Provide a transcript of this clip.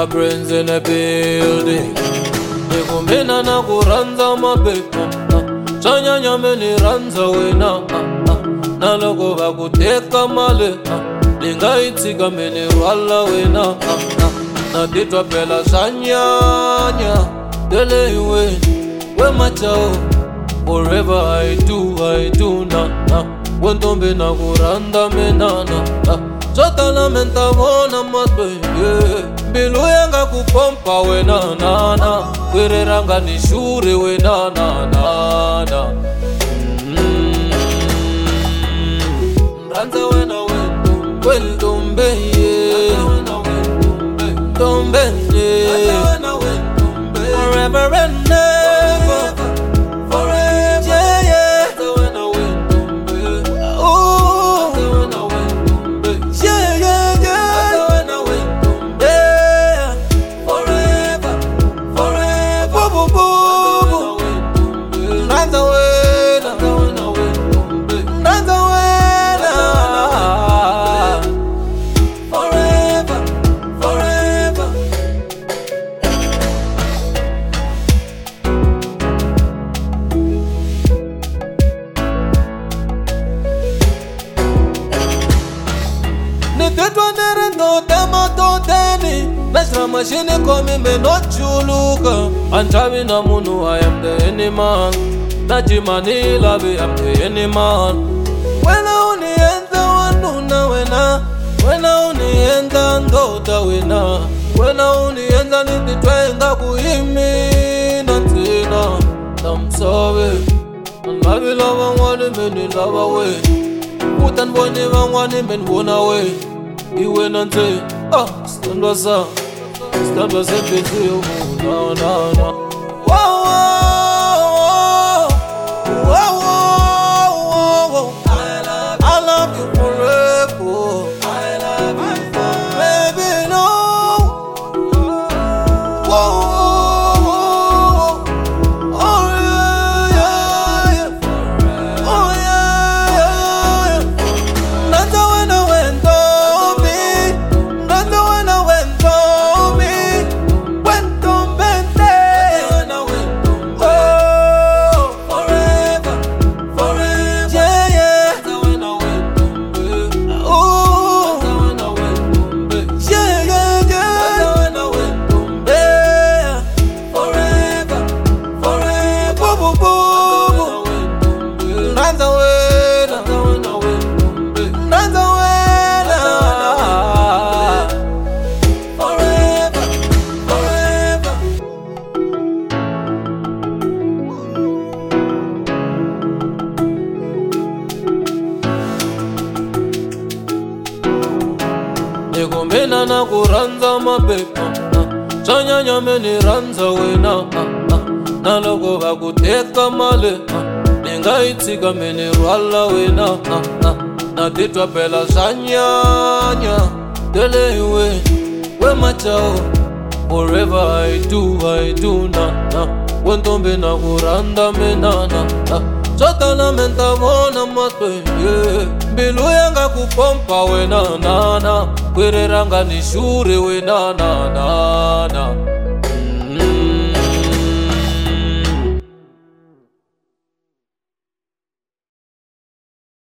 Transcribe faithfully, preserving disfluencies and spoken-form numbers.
Bigger brains in the building. Nikumina na kuranza mapepo Chanyanya meni ranza wena Na loko bakuteka male Lingaitika meni wala wena Na ditwa pela sanyanya Dele iwe We machao Forever I do, I do na na Wentombe na kuranda menana Chota na menta mona matwe Bilu yanga kupompa we na na na Kwere ranga nishure we na na na na Ranza we na we Well dombe ye Dombe ye Forever and never Forever yeah yeah Tetwa nere no tema to teni Mesra machine komi me no chuluka Anchavi na munu I am the any man Najimani labi I am the any man Wena uni enda wanuna wena Wena uni enda ndota wena Wena uni enda niti twenga kuhimi Natina Namsawe Nabi lava wani meni lava we Utan wani wani meni wona we Iwe nante, ah, stand was up, stand was up with you, no, no, no. Whoa, whoa, whoa, whoa, whoa, I love, I love you forever. I love you forever, baby, no. Whoa, oh yeah, yeah, yeah, oh yeah, yeah, yeah. That's when I went on. Nikumina na kuranza mapepo Chanyanya meni ranza wena Na loko bakuteka male Lingaitika meni wala wena Na ditwa pela sanyanya Dele iwe We machao Forever I do, I do na na Wentombe na kuranda menana Chota na menta mona matwe Bilu yanga kupompa we na na na Kwere ranga nishure we na na na na